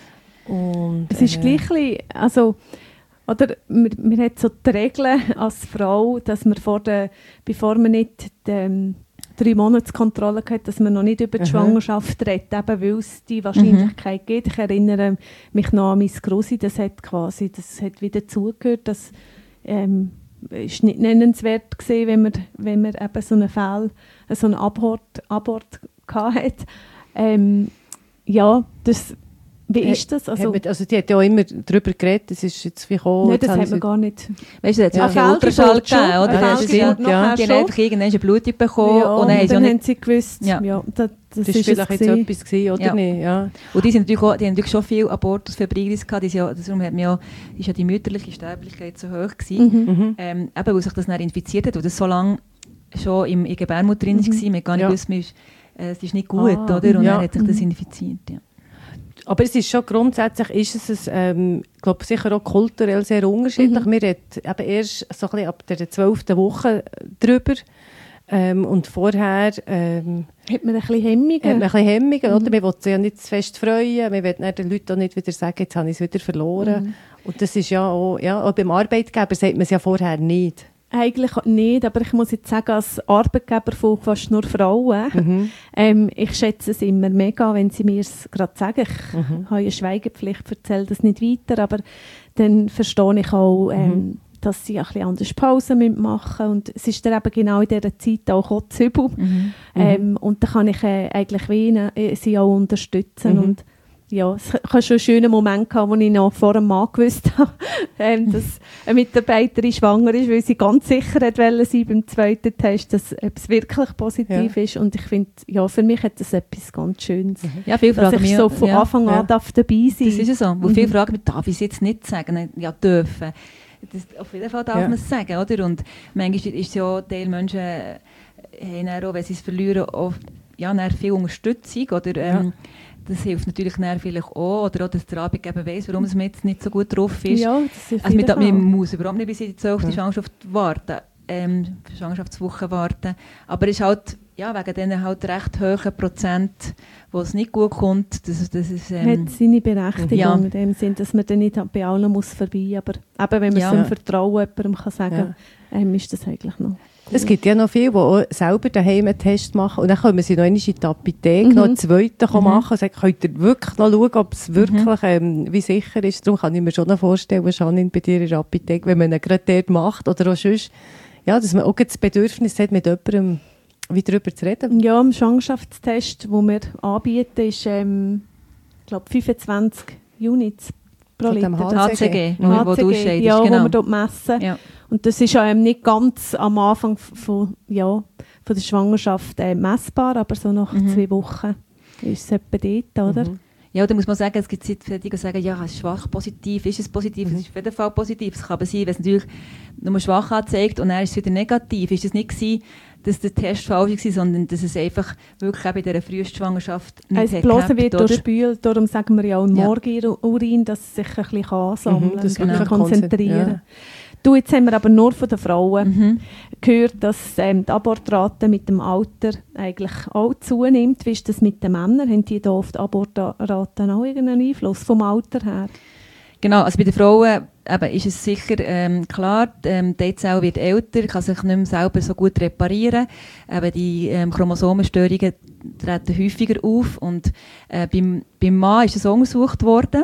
Und, Es ist äh, gleich ein bisschen, also, oder man, man hat so die Regel als Frau, dass man vor der, bevor man nicht die ähm, drei Monatskontrolle hat, dass man noch nicht über die Aha. Schwangerschaft redet, eben weil es die Wahrscheinlichkeit gibt. Ich erinnere mich noch an mein Grossi, das hat quasi, das hat wieder zugehört, das ähm, ist nicht nennenswert gewesen, wenn man, wenn man eben so einen Fall, so einen Abort, Abort hatte. Ähm, ja, das, wie Äh, ist das? Also, Also, man, also die hat ja auch immer darüber geredet, das ist jetzt wie gekommen. nein, jetzt das haben hat man sie- gar nicht. Weißt du, da hat es Ja. auch viel Eine Ultraschall Fehlgeburt schon, gegeben, oder? eine Das ist ja, Fehlgeburt nachher die haben schon. einfach irgendwann eine Blutung bekommen Ja, und dann haben sie auch dann nicht... haben sie gewusst, Ja. ja, das, das, Das ist ist vielleicht es jetzt gewesen. etwas gewesen, oder Ja. nicht? Ja. Und die, sind natürlich auch, die haben natürlich schon viel Abortus febrilis gehabt. Die sind ja, darum hat man ja, ist ja die mütterliche Sterblichkeit so hoch gewesen. Mhm. Mhm. Ähm, eben, weil sich das dann infiziert hat, weil das so lange schon im, in der Gebärmutter drin Mhm. war. Man hat gar nicht Ja. gewusst, man ist, äh, es ist nicht gut, Ah, oder? Und ja. dann hat sich das Mhm. infiziert, ja. Aber es ist schon grundsätzlich, ist es, ähm, ich glaube sicher auch kulturell sehr unterschiedlich. Mhm. Wir reden eben erst so ein bisschen ab der zwölften Woche drüber. Ähm, und vorher ähm, Hat man ein bisschen Hemmungen? hat man ein bisschen Hemmungen, Mhm. oder? Man will sich ja nicht zu fest freuen. Man will dann den Leuten auch nicht wieder sagen, jetzt habe ich es wieder verloren. Mhm. Und das ist ja auch, ja, auch beim Arbeitgeber sagt man es ja vorher nicht. Eigentlich nicht, aber ich muss jetzt sagen, als Arbeitgeber von fast nur Frauen, Mhm. ähm, ich schätze es immer mega, wenn sie mir es gerade sagen. Ich Mhm. habe eine Schweigepflicht, erzähle das nicht weiter, aber dann verstehe ich auch, ähm, Mhm. dass sie ein bisschen anders Pause machen müssen. Und es ist dann eben genau in dieser Zeit auch kotzübel. Mhm. Ähm, und da kann ich äh, eigentlich wie ihnen, äh, sie auch unterstützen. Mhm. Und ja, es hat schon einen schönen Moment gehabt, wo ich noch vor einem Mann gewusst habe, ähm, dass eine Mitarbeiterin schwanger ist, weil sie ganz sicher hat wollen sein beim zweiten Test, dass ob es wirklich positiv Ja. ist. Und ich finde, ja, für mich hat das etwas ganz Schönes. Ja, viele Dass fragen ich mich, so von ja, Anfang an ja. darf dabei sein. das ist ja so. Wo Mhm. viele fragen mich, darf ich es jetzt nicht sagen? Ja, dürfen. Das, auf jeden Fall darf Ja. man es sagen, oder? Und manchmal ist es ja, Teil Menschen äh, haben dann auch, wenn sie es verlieren, auch, ja, dann viel Unterstützung, oder? Ähm, Ja. Das hilft natürlich dann vielleicht auch, oder auch, dass der Arbeitgeber weiss, warum es mir jetzt nicht so gut drauf ist. Ja, das ist auf Also jeden man, man Fall. muss überhaupt nicht bis in die zwölfte Ja. Schwangerschaft warten, ähm, Schwangerschaftswoche warten. Aber es ist halt, ja, wegen diesen halt recht hohen Prozent, wo es nicht gut kommt, das, das ist... Ähm, Hat seine Berechtigung Ja. in dem Sinn, dass man dann nicht bei allen muss vorbei, aber eben, wenn man Ja. so im Vertrauen jemandem kann sagen kann, ähm, ist das eigentlich noch gut. Es gibt ja noch viele, die auch selber daheim einen Test machen und dann können sie noch einmal in die Apotheke Mhm. noch einen zweiten Mhm. machen und sagen, könnt ihr wirklich noch schauen, ob es wirklich ähm, wie sicher ist. Darum kann ich mir schon noch vorstellen, Janine, bei dir in der Apotheke, wenn man ihn gerade dort macht oder auch sonst, ja, dass man auch das Bedürfnis hat, mit jemandem wie darüber zu reden. Ja, im Schwangerschaftstest, den wir anbieten, ist ähm, ich glaube fünfundzwanzig Units pro Von Liter. dem Das H C G, Mhm. wo, wo du ausscheidest, ja, wo genau. wir dort messen. Ja. Und das ist ähm, nicht ganz am Anfang f- von, ja, von der Schwangerschaft äh, messbar, aber so nach Mhm. zwei Wochen ist es etwa dort, oder? Mhm. Ja, da muss man sagen, es gibt Leute, die sagen, ja, es ist schwach positiv, ist es positiv, es ist auf jeden Fall positiv. Es kann aber sein, wenn es natürlich nur schwach anzeigt und dann ist es wieder negativ. Ist es nicht gewesen, dass der Test falsch war, sondern dass es einfach wirklich auch bei dieser Frühschwangerschaft nicht Es hat bloß gehabt, wird oder? durchspült, darum sagen wir ja auch im Ja. Morgenurin, dass es sich ein bisschen ansammeln Mhm, kann, das ein bisschen genau. konzentrieren. Ja. Du, jetzt haben wir aber nur von den Frauen Mhm. gehört, dass ähm, die Abortrate mit dem Alter eigentlich auch zunimmt. Wie ist das mit den Männern? Haben die da auf die Abortraten auch irgendeinen Einfluss vom Alter her? Genau, also bei den Frauen eben, ist es sicher ähm, klar, ähm, die Eizelle wird älter, kann sich nicht mehr selber so gut reparieren. Eben die ähm, Chromosomenstörungen treten häufiger auf und äh, beim, beim Mann ist es untersucht worden.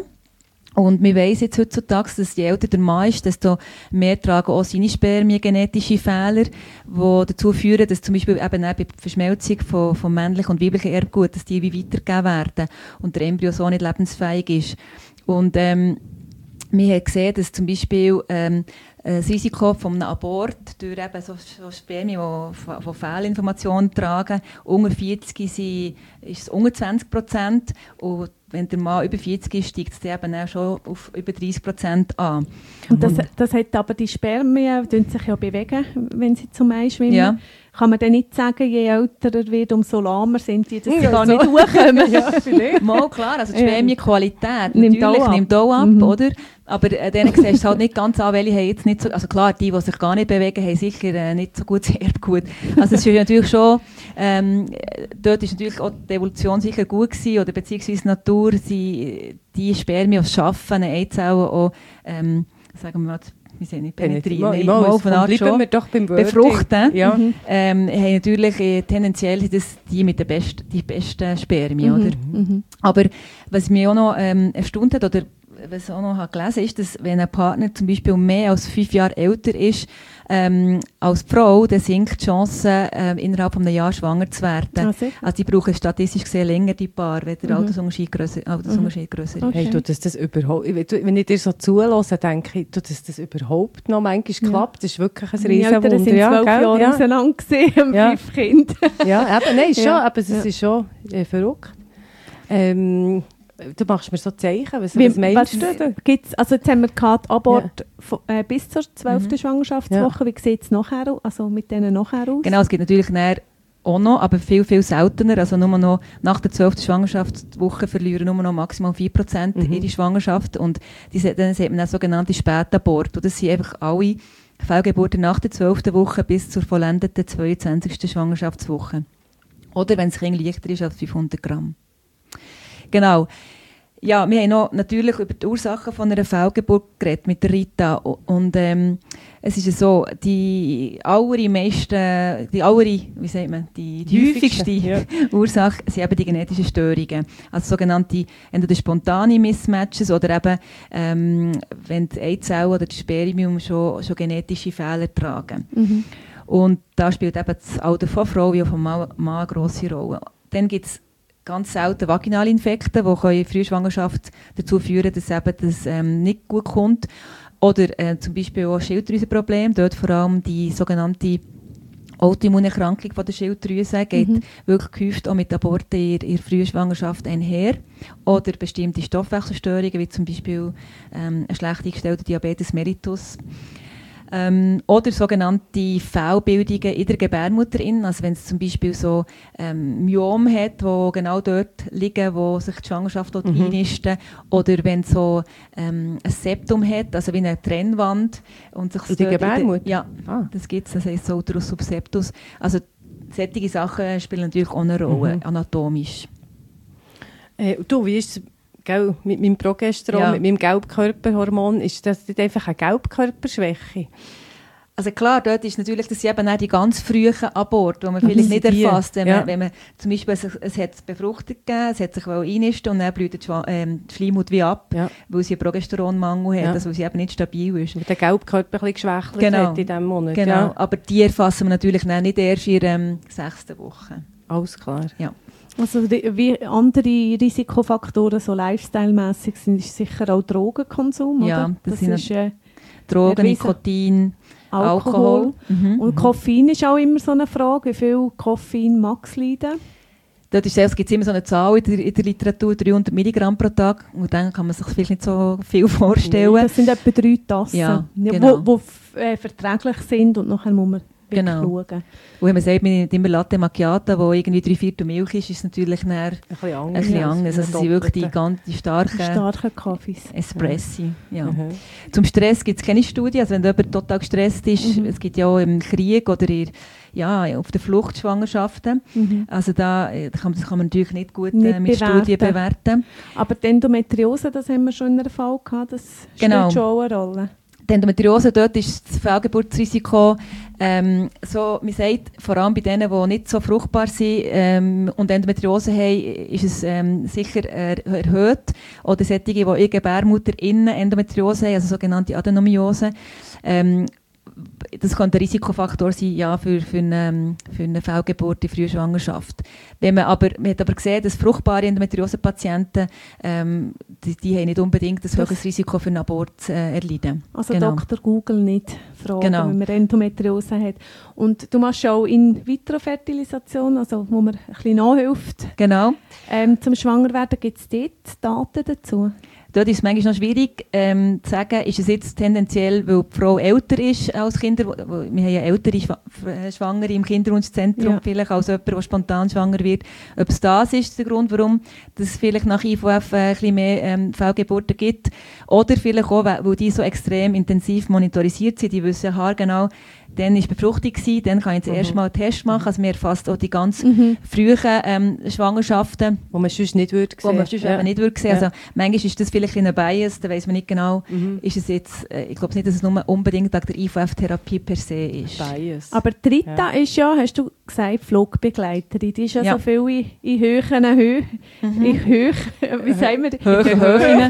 Und wir weiss jetzt heutzutage, dass je älter der Mann ist, desto mehr tragen auch seine Spermien genetische Fehler, die dazu führen, dass zum Beispiel eben auch bei der Verschmelzung von, von männlichen und weiblichen Erbgut, dass die wie weitergegeben werden und der Embryo so nicht lebensfähig ist. Und ähm, wir haben gesehen, dass zum Beispiel ähm, das Risiko von einem Abort durch eben so, so Spermien, die, die Fehlinformationen tragen, unter vierzig sind, ist es unter zwanzig Prozent und wenn der Mann über vierzig ist, steigt es eben auch schon auf über dreißig Prozent an. Und das, das hat aber die Spermien, die sich ja bewegen, wenn sie zum Ei schwimmen. Ja. Kann man dann nicht sagen, je älter er wird, umso lahmer sind die, dass sie Ja, gar so. nicht hochkommen? Ja, vielleicht. Mal klar, also die Spermienqualität Nimmt natürlich auch ab. nimmt auch ab, Mhm. oder? Aber äh, denen siehst du es halt nicht ganz an, welche haben jetzt nicht so, also klar, die, die sich gar nicht bewegen, haben sicher äh, nicht so gutes Erbgut. Also es ist natürlich schon, ähm, dort ist natürlich auch die Evolution sicher gut gewesen, oder beziehungsweise die Natur, sie, die Spermien, die es schaffen, eine Eizelle auch, ähm, sagen wir mal, wir sind nicht penetrieren, Mal, nein, mal, mal auf eine Art bleiben schon. wir doch beim Wording. Befruchten, Ja. Mhm. ähm, haben natürlich äh, tendenziell sind das die mit den besten, die besten Spermien, oder? Mhm. Aber was mich auch noch ähm, erstaunt hat, oder was ich auch noch habe gelesen ist, dass wenn ein Partner zum Beispiel mehr als fünf Jahre älter ist ähm, als die Frau, dann sinkt die Chance, ähm, innerhalb von einem Jahr schwanger zu werden. Ah, sicher? Also die brauchen statistisch gesehen länger, die Paar, wenn der Mhm. Altersunterschied grösser, Altersunterschied grösser ist. Okay. Hey, tut das, das überhaupt, wenn ich dir so zulasse, denke ich, tut das, das überhaupt noch manchmal Ja. klappt. Das ist wirklich ein Meine Eltern Riesenwunder. sind Ja, zwölf gell? Jahre ja. auseinander gewesen, Ja. fünf Kinder. Ja, eben, nein, schon, Ja. aber es Ja. ist schon äh, verrückt. Ähm, du machst mir so Zeichen, was, Wie- was meinst was- du? Gibt's, also jetzt haben wir gehabt, Abort von, äh, bis zur zwölften Mhm. Schwangerschaftswoche. Wie sieht es nachher aus? Also mit denen nachher aus? Genau, es gibt natürlich näher auch noch, aber viel, viel seltener. Also nur noch nach der zwölften Schwangerschaftswoche verlieren nur noch maximal vier Prozent Mhm. ihre Schwangerschaft. Und diese, dann sieht man auch sogenannte Spätabort. Und das sind einfach alle Fehlgeburten nach der zwölften Woche bis zur vollendeten zweiundzwanzigsten Schwangerschaftswoche. Oder wenn das Kind leichter ist als fünfhundert Gramm. Genau. Ja, wir haben noch natürlich über die Ursachen von einer Fehlgeburt geredet mit der Rita. Und ähm, es ist ja so, die allermeisten, die aller, wie sagt man, die, die häufigste Ja. Ursache sind eben die genetischen Störungen. Also sogenannte entweder spontane Mismatches oder eben, ähm, wenn die Eizellen oder das Spermium schon, schon genetische Fehler tragen. Mhm. Und da spielt eben das Alter von Frau wie auch von Mann, Mann eine grosse Rolle. Dann gibt es ganz selten Vaginalinfekte, die in Frühschwangerschaft dazu führen, dass eben das ähm, nicht gut kommt. Oder äh, zum Beispiel auch Schilddrüsenprobleme, dort vor allem die sogenannte Autoimmunerkrankung von der Schilddrüse geht Mhm. wirklich gehäuft auch mit Aborten in der Frühschwangerschaft einher. Oder bestimmte Stoffwechselstörungen, wie zum Beispiel ähm, ein schlecht eingestellter Diabetes mellitus. Ähm, oder sogenannte Fehlbildungen in der Gebärmutter. Also wenn es zum Beispiel so ähm, Myom hat, wo genau dort liegen, wo sich die Schwangerschaft dort Mhm. einnisten. Oder wenn es so ähm, ein Septum hat, also wie eine Trennwand. Und sich In der dort Gebärmutter? Ja, Ah. das gibt es, das heisst so Uterus subseptus. Also solche Sachen spielen natürlich auch eine Rolle, Mhm. anatomisch. Äh, du, wie ist es gell, mit meinem Progesteron, Ja. mit meinem Gelbkörperhormon? Ist das nicht einfach eine Gelbkörperschwäche? Also klar, dort ist natürlich, das sind eben auch die ganz frühen Aborte, die man vielleicht nicht Die, erfasst. Wenn, ja. man, wenn man zum Beispiel, es, es hat Befruchtung gegeben, es hat sich einnisten und dann blüht die, Schwa- ähm, die Schleimhaut wie ab, Ja. weil sie einen Progesteronmangel hat, Ja. also weil sie eben nicht stabil ist. Weil der Gelbkörper ein bisschen geschwächelt Genau. hat in diesem Monat. Genau, Ja, aber die erfassen wir natürlich dann nicht erst in der ähm, sechsten Woche. alles klar. Also die, wie andere Risikofaktoren, so lifestyle-mässig, sind ist sicher auch Drogenkonsum, Ja, oder? das sind ist äh, Drogen, Erwiesen. Nikotin, Alkohol. Alkohol. Mhm. Und Koffein ist auch immer so eine Frage, wie viel Koffein mag es leiden? Dort ist es gibt immer so eine Zahl in der, in der Literatur, dreihundert Milligramm pro Tag. Und dann kann man sich vielleicht nicht so viel vorstellen. Das sind etwa drei Tassen, Ja, die genau. wo, wo f- äh, verträglich sind und nachher muss man wirklich Genau. schauen. Und wenn man sagt, man nimmt immer Latte Macchiato, wo irgendwie drei Viertel Milch ist, ist es natürlich dann Ein bisschen ein anders. bisschen anders. Also es sind wirklich die, Doppelte. ganz, die starken Starke Kaffees. Espressi. Ja. Mhm. Zum Stress gibt es keine Studie. Also wenn jemand total gestresst ist, Mhm. es gibt ja auch im Krieg oder in, ja, auf der Flucht Schwangerschaften. Mhm. Also da äh, kann, das kann man natürlich nicht gut Nicht äh, mit bewerten. Studien bewerten. Aber die Endometriose, das haben wir schon in einem Fall gehabt, das Genau. spielt schon auch eine Rolle. Die Endometriose, dort ist das Fehlgeburtsrisiko, ähm, so, man sagt, vor allem bei denen, die nicht so fruchtbar sind ähm, und Endometriose haben, ist es ähm, sicher er erhöht. Oder solche, die in Gebärmutter innen Endometriose haben, also sogenannte Adenomiose. Ähm, das könnte ein Risikofaktor sein, ja, für, für, eine, für eine Fehlgeburt in früher Schwangerschaft. Wenn man, aber, man hat aber gesehen, dass fruchtbare Endometriose-Patienten, ähm, die, die haben nicht unbedingt ein höheres Risiko für einen Abort äh, erleiden. Also genau. Doktor Google nicht fragen, genau. wenn man Endometriose hat. Und du machst auch In-vitro-Fertilisation, also wo man ein bisschen nachhilft. Genau. Ähm, zum Schwangerwerden gibt es dort Daten dazu? Dort ist es manchmal noch schwierig ähm, zu sagen, ist es jetzt tendenziell, weil die Frau älter ist als Kinder, wo, wo, wir haben ja ältere Schw- Schwangere im Kinderwunschzentrum, ja. vielleicht als jemand, der spontan schwanger wird. Ob es das ist, der Grund, warum es vielleicht nach I V F äh, ein bisschen mehr ähm, Fehlgeburten gibt. Oder vielleicht auch, weil, weil die so extrem intensiv monitorisiert sind, die wissen haargenau, dann war Befruchtung, dann kann ich das mhm. erste Mal einen Test machen. Also wir erfassen auch die ganz mhm. frühen ähm, Schwangerschaften. Wo man sonst nicht würde sehen. Wo man sonst ja. nicht würde sehen. Ja. Also manchmal ist das vielleicht ein Bias, da weiss man nicht genau, mhm. ist es jetzt, äh, ich glaube nicht, dass es nur unbedingt wegen der I V F-Therapie per se ist. Bias. Aber die Rita ja. ist ja, hast du gesagt, Flugbegleiterin. Die ist ja, ja. so viel in, in höheren Höhen. Mhm. In Höhe, wie sagen wir? Höhen, Höhen.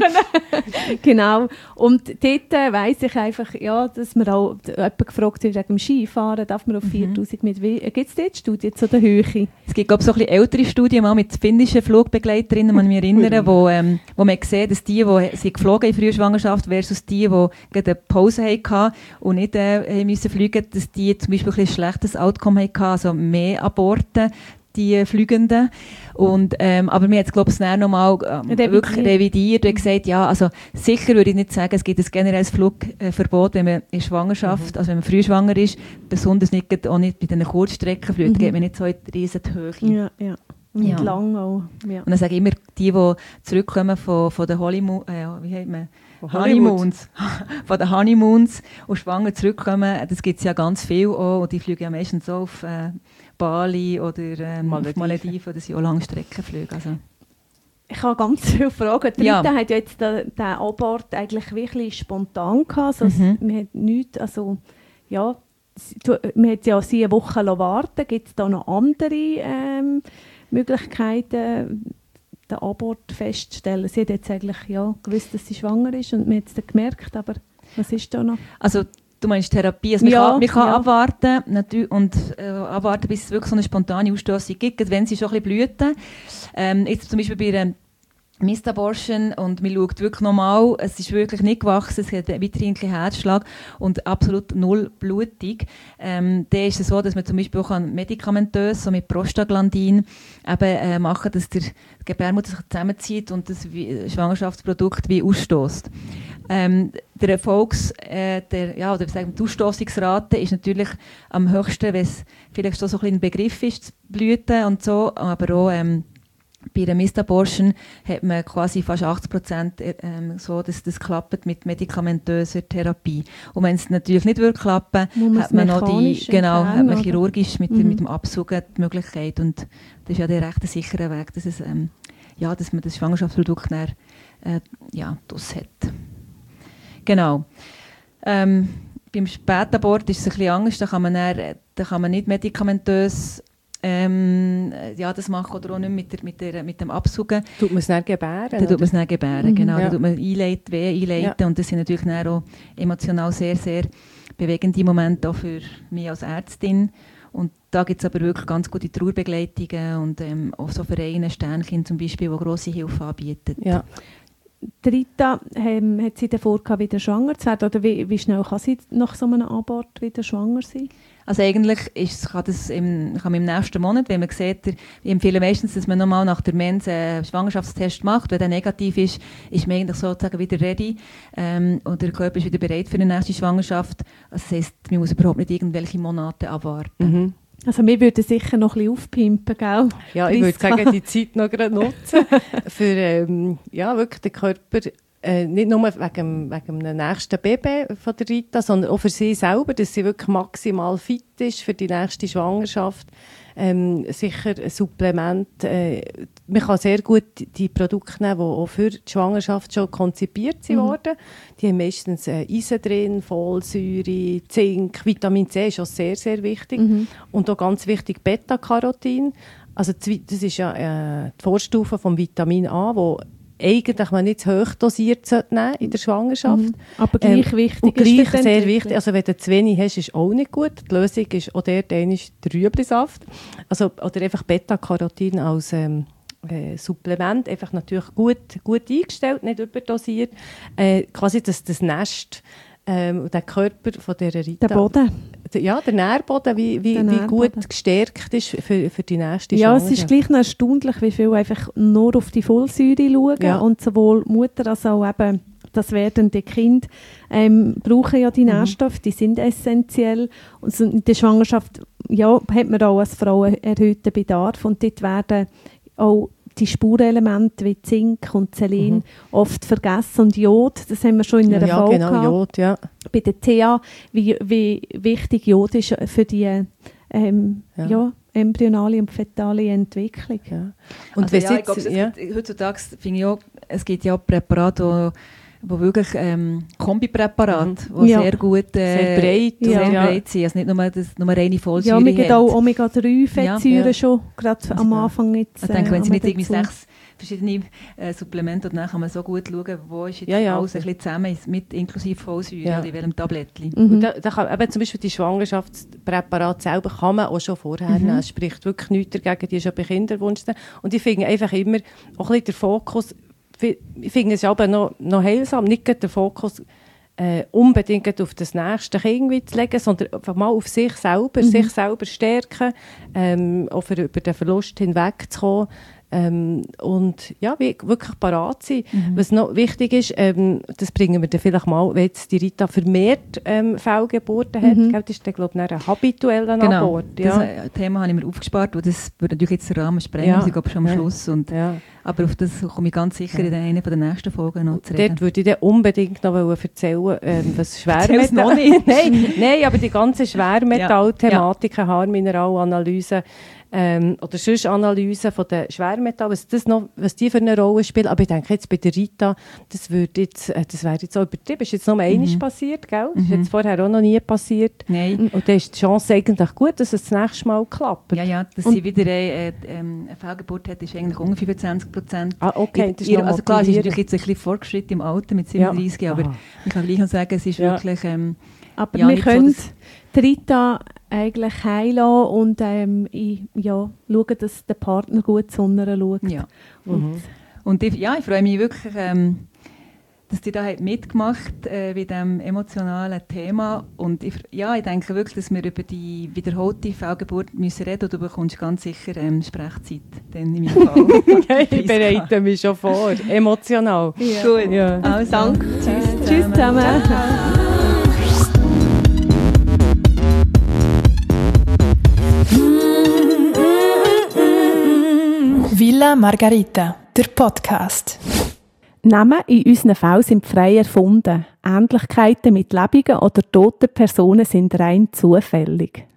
Genau. Und dort äh, weiss ich einfach, ja, dass man auch jemand gefragt wird, wegen dem Skifahren, darf man auf viertausend mhm. mit wie? Gibt es dort Studien zu der Höhe? Es gibt, glaube ich, so ein bisschen ältere Studien mal mit finnischen Flugbegleiterinnen, man mich erinnern, wo, ähm, wo man sieht, dass die, die sie geflogen in früher Schwangerschaft versus die, die gerade eine Pause hatten und nicht äh, müssen fliegen, dass die zum Beispiel ein, ein schlechtes Outcome hatten, also mehr Aborten, die Flügenden. Und, ähm, aber wir haben es, glaube ich, noch mal ähm, wirklich revidiert und gesagt, ja, also sicher würde ich nicht sagen, es gibt ein generelles Flugverbot, wenn man in Schwangerschaft, mhm. also wenn man früh schwanger ist, besonders nicht, auch nicht bei den Kurzstreckenflügen, mhm. geht man nicht so in die riesen Höhe. Ja, ja. Und ja. lang auch. Ja. Und dann sage ich immer, die, die zurückkommen von, von den Honeymoon, äh, wie heißt man? Honeymoons. von den Honeymoons und schwanger zurückkommen, das gibt es ja ganz viel auch. Und die fliegen ja meistens so auf äh, Bali oder ähm, auf Malediven, oder sind auch Langstreckenflüge. Also. Ich habe ganz viele Fragen. Die ja. Rita hat ja jetzt den, den Abort eigentlich wirklich spontan gehabt. Also mhm. man hat nichts, also ja, man hat ja sie eine Woche warten. Gibt es da noch andere ähm, Möglichkeiten, den Abort festzustellen? Sie hat jetzt eigentlich ja, gewusst, dass sie schwanger ist und man hat es dann gemerkt, aber was ist da noch? Also du meinst Therapie, also man ja, kann, man kann ja. abwarten natürlich, und äh, abwarten, bis es wirklich so eine spontane Ausstossung gibt, wenn sie schon ein bisschen blüten. Ähm, jetzt zum Beispiel bei einer Missed-Abortion und man schaut wirklich normal, es ist wirklich nicht gewachsen, es hat weiterhin einen Herzschlag und absolut null Blutung. Ähm, dann ist es so, dass man zum Beispiel auch medikamentös, so mit Prostaglandin, eben, äh, machen, dass der Gebärmutter sich zusammenzieht und das Schwangerschaftsprodukt wie ausstößt. Ähm, der Erfolgs, äh, der, ja, oder sagen wir, die Ausstossungsrate ist natürlich am höchsten, wenn es vielleicht so, so ein Begriff ist, Blüten und so, aber auch ähm, bei der Missed-Abortion hat man quasi fast achtzig Prozent ähm, so, dass das klappt mit medikamentöser Therapie. Und wenn es natürlich nicht würde klappen, hat man noch die, genau, hat man chirurgisch mit, mhm. mit dem Absuchen die Möglichkeit. Und das ist ja der recht sichere Weg, dass, es, ähm, ja, dass man das Schwangerschaftsprodukt dann, äh, ja, das hat. Genau. Ähm, beim Spätabort ist es ein bisschen anders, da kann man, dann, da kann man nicht medikamentös Ähm, ja, das machen oder auch nicht mit, der, mit, der, mit dem Absuchen. Tut man es dann gebären? Dann tut man es dann gebären, mhm, genau. Ja. Dann tut man einleiten, Wehen einleiten ja. und das sind natürlich dann auch emotional sehr, sehr bewegende Momente auch für mich als Ärztin. Und da gibt es aber wirklich ganz gute Trauerbegleitungen und ähm, auch so Vereine, Sternchen zum Beispiel, die grosse Hilfe anbieten. Ja. Die Rita, ähm, hat sie davor gehabt, wieder schwanger zu werden? Oder wie, wie schnell kann sie nach so einem Abort wieder schwanger sein? Also eigentlich ist, kann das im, kann man im nächsten Monat, wenn man sieht, ich empfehle meistens, dass man nochmal nach der Mens einen Schwangerschaftstest macht. Wenn der negativ ist, ist man eigentlich sozusagen wieder ready ähm, und der Körper ist wieder bereit für eine nächste Schwangerschaft. Also das heisst, man muss überhaupt nicht irgendwelche Monate abwarten. Mhm. Also wir würden sicher noch ein bisschen aufpimpen, gell? Ja, ich würde sagen, die Zeit noch gerade nutzen, für ähm, ja, wirklich den Körper, äh, nicht nur wegen, wegen dem nächsten Baby von der Rita, sondern auch für sie selber, dass sie wirklich maximal fit ist für die nächste Schwangerschaft. Ähm, sicher ein Supplement. Äh, man kann sehr gut die Produkte nehmen, die auch für die Schwangerschaft schon konzipiert mhm. wurden. Die haben meistens äh, Eisen drin, Folsäure, Zink, Vitamin C ist auch sehr, sehr wichtig. Mhm. Und auch ganz wichtig Beta-Carotin. Also das ist ja äh, die Vorstufe vom Vitamin A, wo eigentlich man nicht zu hoch dosiert nehmen in der Schwangerschaft. Mhm. Aber gleich ähm, wichtig und ist gleich für die sehr Entwicklung. wichtig. Also wenn du zu wenig hast, ist auch nicht gut. Die Lösung ist auch der, der ist der Rüeblisaft. Also, oder einfach Beta-Carotin als ähm, äh, Supplement. Einfach natürlich gut, gut eingestellt, nicht überdosiert. Äh, quasi das, das Nest ähm, und der Körper von dieser Rita. Der Boden. Ja, der Nährboden, wie, wie, Der wie Nährboden. gut gestärkt ist für, für die nächste Ja, es Schwangerschaft. ist gleich noch erstaunlich, wie viel einfach nur auf die Folsäure schauen. Ja. Und sowohl Mutter als auch eben das werdende Kind ähm, brauchen ja die Nährstoffe, die sind essentiell. Und so in der Schwangerschaft ja, hat man auch als Frau einen erhöhten Bedarf. Und dort werden auch die Spurenelemente wie Zink und Selen Mhm. oft vergessen. Und Jod, das haben wir schon in einer ja, Folge genau, gehabt. Jod, ja. Bei der T A, wie, wie wichtig Jod ist für die ähm, Ja. ja, embryonale und fetale Entwicklung. ja. Und Also wenn ja, sie ich glaube, jetzt, es ja. gibt, heutzutage finde ich auch, es gibt ja auch Präparate, wo, wo wirklich ähm, Kombipräparate, die Ja. sehr gut, äh, Sehr breit, sehr ja. breit sind, also nicht nur, das, nur reine Folsäure Ja, wir geben haben. auch Omega drei Fettsäuren Ja, ja. schon, gerade am Anfang jetzt. Ich denke, wenn sie äh, nicht irgendwie dazu. sechs verschiedene äh, Supplemente und dann kann man so gut schauen, wo ist jetzt Ja, ja. alles ein bisschen zusammen, mit inklusive Folsäure Ja. oder in welchem Tablettchen. Mhm. Und da, da kann, eben zum Beispiel die Schwangerschaftspräparate selber kann man auch schon vorher Mhm. nehmen. Es spricht wirklich nichts dagegen, die schon bei Kinderwunsch sind. Und ich finde einfach immer auch ein bisschen den Fokus, ich finde es aber noch, noch heilsam, nicht gerade den Fokus äh, unbedingt auf das nächste Kind zu legen, sondern einfach mal auf sich selber, Mhm. sich selber stärken, ähm, auch für, über den Verlust hinwegzukommen. Ähm, und ja, wie, wirklich parat sein. Mhm. Was noch wichtig ist, ähm, das bringen wir dann vielleicht mal, wenn jetzt die Rita vermehrt ähm, Fehlgeburten hat, Mhm. gell, das ist dann, glaube ich, ein habitueller Genau, Abort. das Ja. äh, Thema habe ich mir aufgespart, weil das würde natürlich jetzt den Rahmen sprengen, Ja. wir sind glaube ich schon am Ja. Schluss. Und, Ja. aber auf das komme ich ganz sicher Ja. in einer der nächsten Folgen noch zu reden. Dort würde ich dann unbedingt noch erzählen, ähm, was Erzähl's Schwermetall... noch nicht. nein, nein, aber die ganze Schwermetallthematik, Haarmineralanalyse ähm, oder sonst Analysen von den Schwermetallen, was, das noch, was die für eine Rolle spielen. Aber ich denke jetzt bei der Rita, das, würde jetzt, äh, das wäre jetzt auch übertrieben. Das ist jetzt noch einmal Mhm. passiert, gell? Das ist Mhm. jetzt vorher auch noch nie passiert. Nein. Und dann ist die Chance eigentlich gut, dass es das nächste Mal klappt. Ja, ja, dass Und- sie wieder äh, äh, ähm, eine Fehlgeburt hat, ist eigentlich ungefähr fünfundzwanzig Prozent. Ah, okay, das ist noch also klar, sie ist motivierend. natürlich jetzt ein bisschen fortgeschritten im Alter mit siebenunddreißig, Ja. aber Aha. ich kann gleich noch sagen, es ist Ja. wirklich... Ähm, Aber ja, wir nicht so, können dass- die Rita eigentlich heilen und ähm, ich, ja, schauen, dass der Partner gut zu ihr schaut. ja. Und Mhm. Und ich, ja, ich freue mich wirklich, ähm, dass ihr da habt mitgemacht äh, bei diesem emotionalen Thema. Und ich, ja, ich denke wirklich, dass wir über die wiederholte Fehlgeburt müssen reden und du bekommst ganz sicher ähm, Sprechzeit. Dann in meinem Fall. Okay, ich bereite mich schon vor. Emotional. Ja. Gut, Ja. also, Danke. Tschüss Tschüss zusammen. Villa Margarita, der Podcast. Namen in unseren Fällen sind frei erfunden. Ähnlichkeiten mit lebenden oder toten Personen sind rein zufällig.